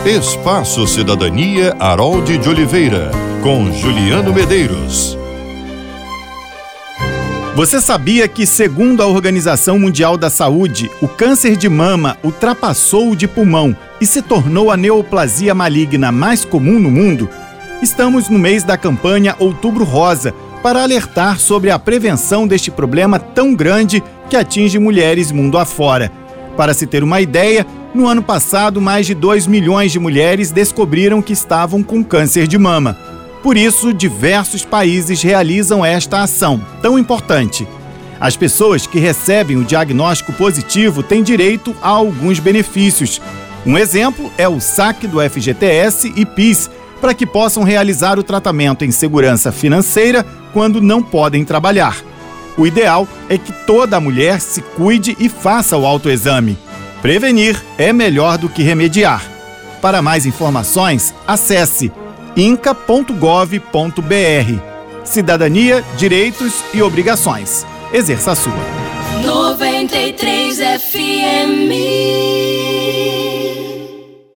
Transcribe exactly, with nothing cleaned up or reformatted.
Espaço Cidadania Harold de Oliveira, com Juliano Medeiros. Você sabia que, segundo a Organização Mundial da Saúde, o câncer de mama ultrapassou o de pulmão e se tornou a neoplasia maligna mais comum no mundo? Estamos no mês da campanha Outubro Rosa para alertar sobre a prevenção deste problema tão grande que atinge mulheres mundo afora. Para se ter uma ideia, no ano passado, mais de dois milhões de mulheres descobriram que estavam com câncer de mama. Por isso, diversos países realizam esta ação tão importante. As pessoas que recebem o diagnóstico positivo têm direito a alguns benefícios. Um exemplo é o saque do F G T S e PIS, para que possam realizar o tratamento em segurança financeira quando não podem trabalhar. O ideal é que toda mulher se cuide e faça o autoexame. Prevenir é melhor do que remediar. Para mais informações, acesse inca ponto gov ponto br. Cidadania, direitos e obrigações. Exerça a sua. noventa e três F M